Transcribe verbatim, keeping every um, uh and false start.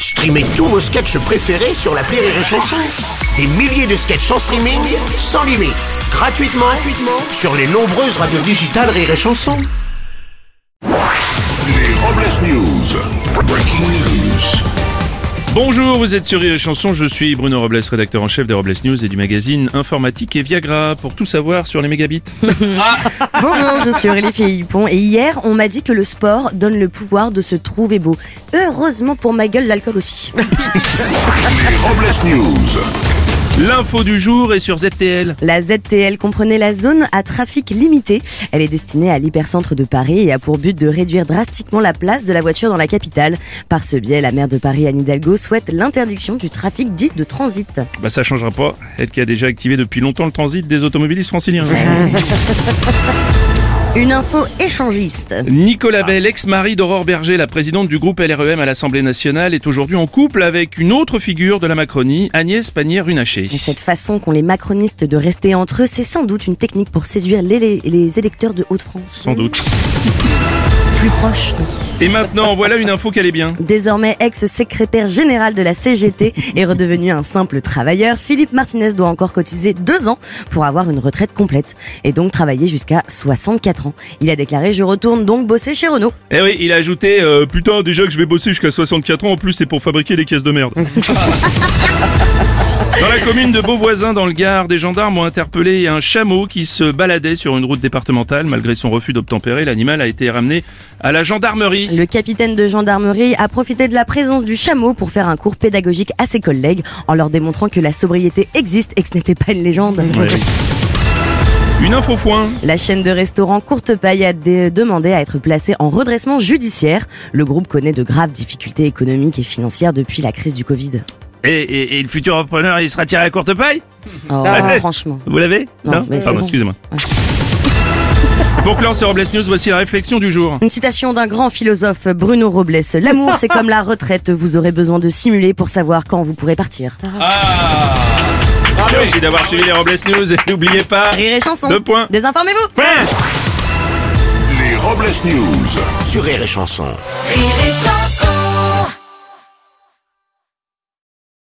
Streamez tous vos sketchs préférés sur l'appli Rire et Chanson. Des milliers de sketchs en streaming, sans limite, gratuitement, gratuitement sur les nombreuses radios digitales Rire et Chanson. Les Robles News. Breaking news. Bonjour, vous êtes sur Rire et Chanson, je suis Bruno Robles, rédacteur en chef des Robles News et du magazine Informatique et Viagra, pour tout savoir sur les mégabits. Bonjour, je suis Aurélie Philippon et hier on m'a dit que le sport donne le pouvoir de se trouver beau. Heureusement pour ma gueule, l'alcool aussi. Les Robles News. L'info du jour est sur Z T L. La Z T L comprenait la zone à trafic limité. Elle est destinée à l'hypercentre de Paris et a pour but de réduire drastiquement la place de la voiture dans la capitale. Par ce biais, la maire de Paris, Anne Hidalgo, souhaite l'interdiction du trafic dit de transit. Bah ça changera pas, elle qui a déjà activé depuis longtemps le transit des automobilistes franciliens. Une info échangiste. Nicolas Bell, ex-mari d'Aurore Berger, la présidente du groupe L R E M à l'Assemblée nationale, est aujourd'hui en couple avec une autre figure de la Macronie, Agnès Pannier-Runacher. Et cette façon qu'ont les macronistes de rester entre eux, c'est sans doute une technique pour séduire les, les, les électeurs de Hauts-de-France. Sans doute. Plus proches. Et maintenant, voilà une info qu'elle est bien. Désormais ex-secrétaire général de la C G T et redevenu un simple travailleur, Philippe Martinez doit encore cotiser deux ans pour avoir une retraite complète et donc travailler jusqu'à soixante-quatre ans. Il a déclaré « Je retourne donc bosser chez Renault ». Eh oui, il a ajouté euh, « Putain, déjà que je vais bosser jusqu'à soixante-quatre ans, en plus c'est pour fabriquer des caisses de merde ». Dans la commune de Beauvoisin, dans le Gard, des gendarmes ont interpellé un chameau qui se baladait sur une route départementale. Malgré son refus d'obtempérer, l'animal a été ramené à la gendarmerie. Le capitaine de gendarmerie a profité de la présence du chameau pour faire un cours pédagogique à ses collègues en leur démontrant que la sobriété existe et que ce n'était pas une légende. Ouais. Une info foin. La chaîne de restaurants Courte Paille a dé- demandé à être placée en redressement judiciaire. Le groupe connaît de graves difficultés économiques et financières depuis la crise du Covid. Et, et, et le futur repreneur, il sera tiré à courte paille? Oh, Ah, franchement. Vous l'avez? Non, mais c'est Pardon, bon. excusez-moi. Pour clore ce Robles News, voici la réflexion du jour. Une citation d'un grand philosophe, Bruno Robles. L'amour, c'est comme la retraite. Vous aurez besoin de simuler pour savoir quand vous pourrez partir. Ah, merci d'avoir suivi les Robles News et n'oubliez pas... Rire et chanson. Deux points. Désinformez-vous. Point. Les Robles News. Sur Rire et Chanson. Rire et chanson.